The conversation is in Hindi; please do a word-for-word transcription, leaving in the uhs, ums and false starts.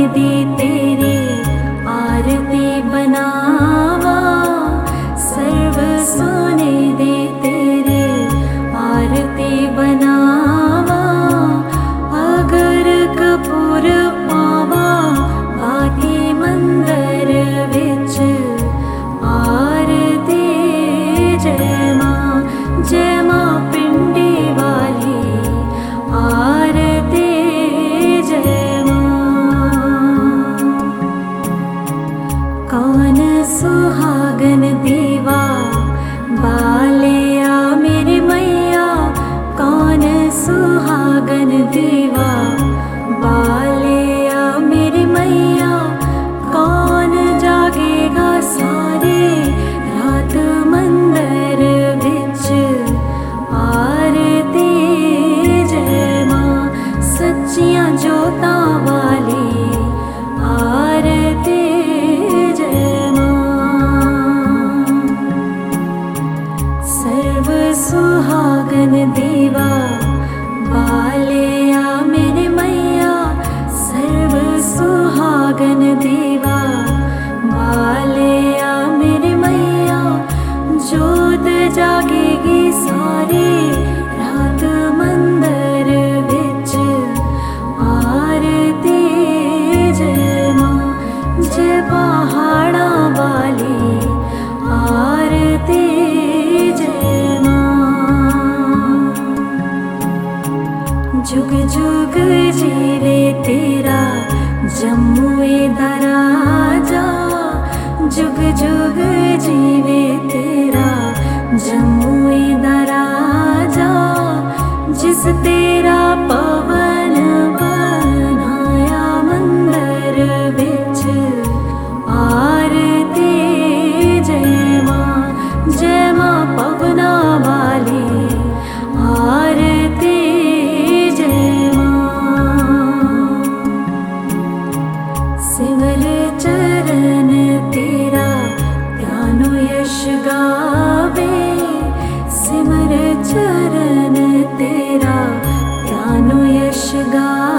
दी तेरी आरती बनावा, सर्व सोने दे तेरी आरती बनावा। अगर कपूर पावा बाती मंदिर विच आरती। जय मां जय मां पिंडी वाली आरती। जय मां। कौन सुहागन दीवा बालिया मेरी मैया, कौन सुहागन दीवा बालिया मेरी मैया। कौन जागेगा सारी रात मंदिर विच आरती। जय मां सच्चियां जोतां वाली आरती। जय मां। सर्व सुहागन दीवा बालिया मेरी मैया, सर्व सुहागन दीवा बालिया मेरी मैया। जोत जागेगी सारी रात मंदिर विच आरती। जय मां जय पहाड़ा वाली आरती। जय मां। जुग जुग जीवे तेरा जम्मुए दा राजा, जुग जुग जीवे तेरा जम्मुए दा राजा। जिस तेरा पवन बनाया मंदिर विच आरती। जय मां जय मां पवना वाली आरती। जय मां। सिमर चरण तेरा ध्यानो यश गावे, सिमर चरण तेरा ध्यानो यश गावे।